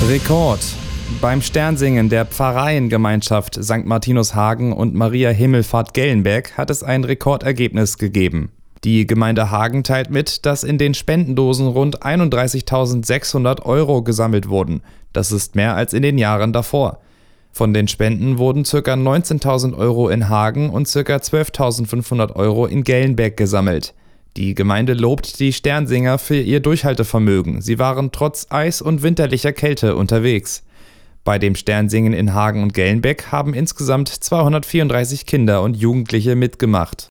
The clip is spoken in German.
Rekord. Beim Sternsingen der Pfarreiengemeinschaft St. Martinus Hagen und Maria Himmelfahrt Gellenberg hat es ein Rekordergebnis gegeben. Die Gemeinde Hagen teilt mit, dass in den Spendendosen rund 31.600 € gesammelt wurden. Das ist mehr als in den Jahren davor. Von den Spenden wurden ca. 19.000 € in Hagen und ca. 12.500 € in Gellenberg gesammelt. Die Gemeinde lobt die Sternsinger für ihr Durchhaltevermögen. Sie waren trotz Eis und winterlicher Kälte unterwegs. Bei dem Sternsingen in Hagen und Gellenberg haben insgesamt 234 Kinder und Jugendliche mitgemacht.